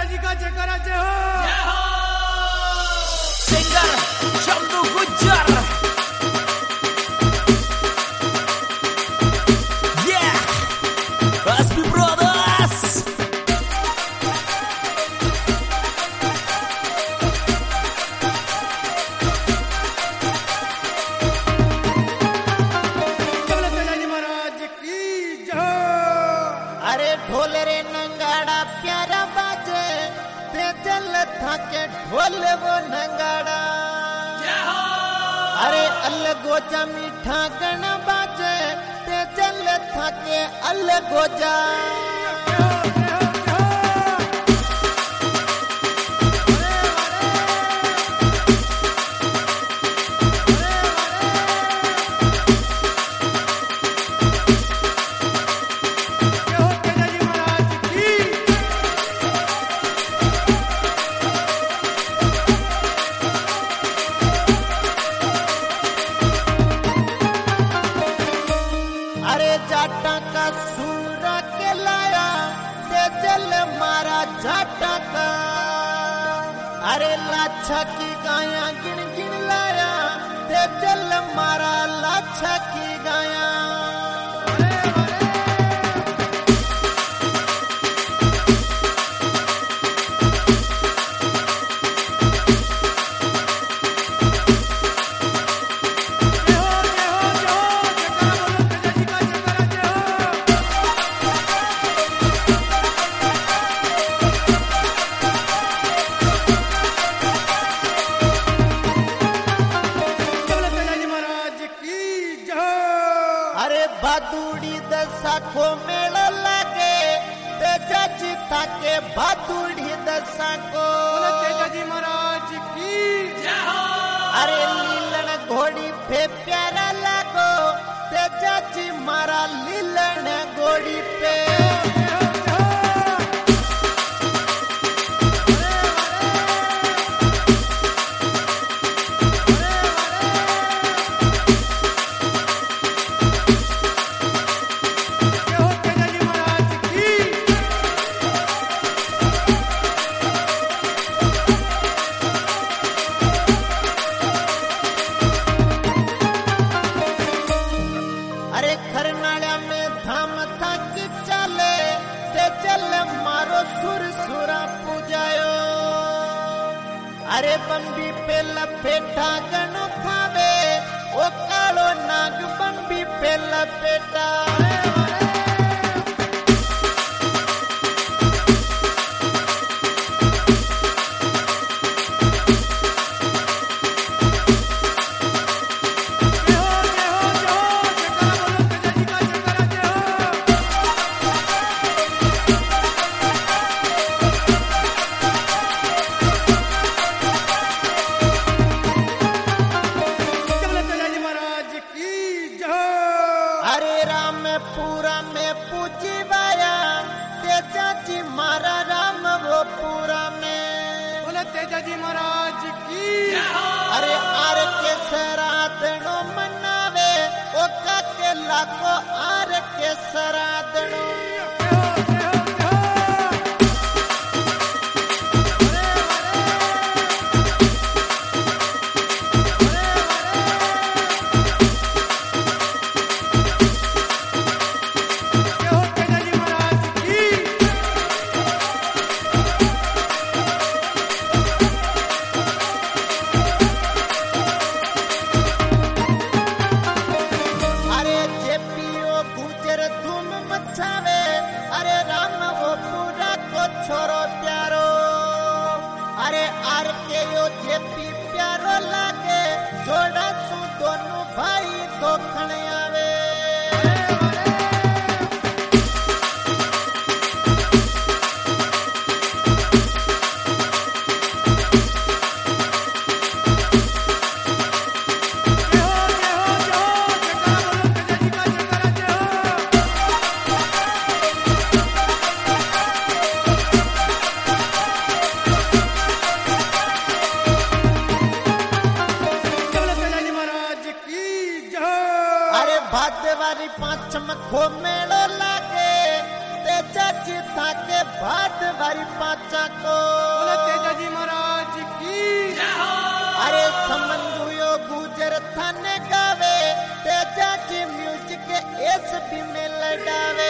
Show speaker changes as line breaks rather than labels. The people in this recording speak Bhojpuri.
जी का जयकाराचे हो
singer Shambhu Gujjar SP Brothers
बोले तेजाजी महाराज की जय।
अरे ढोल रे नंगाड़ा प्यारा बाजे ते जल थाके ढोल वो नंगाड़ा अरे अलगोजा मीठा गण बाजे ते जल थाके अलगोजा
तेजाजी महाराज की
अरे जाटा का सूरा के लाया ते जल मारा जाटा का अरे लाछा की गाया गिन गिन लाया ते जल मारा लाछा की गाया
बोले तेजाजी महाराज की जय।
अरे भादुड़ी दशा को मेला लागे ते चाची थाके भादुड़ी दशा को
बोले तेजाजी महाराज की
अरे लीलन घोड़ी पे प्यारा लागो ते चाची मारा लीलन घोड़ी पे
तेजाजी महाराज की
अरे खरनाड़ा में धाम था कि चले ते चल मारो सुर सुरा पूजायो अरे बम्बी पे लपेटा गणो खावे ओ कालो नाग बम्बी पे लपेटा
तेजाजी महाराज की जय।
अरे रामपुरा में पूजी वाया ते चाची मारा राम वो पूरा में
बोले तेजाजी महाराज की
अरे आर के सरादणो मनावे ओ काके लाको आर के सरादणो
तेजाजी महाराज की
अरे जेपीओ गुजर धूम मचावे अरे राम वो पूरा को छोरो प्यारो अरे आर के यो जेपी प्यारो लागे जोड़ा सु दोनों भाई दोखण आवे भादवारी पांचम खो मेलो लागे ते चाची जी था के भात भरी पाचा को
बोले तेजा जी महाराज की
अरे समन्वयो गुजर थाने गावे तेजा जी म्यूजिक एस भी में लड़ावे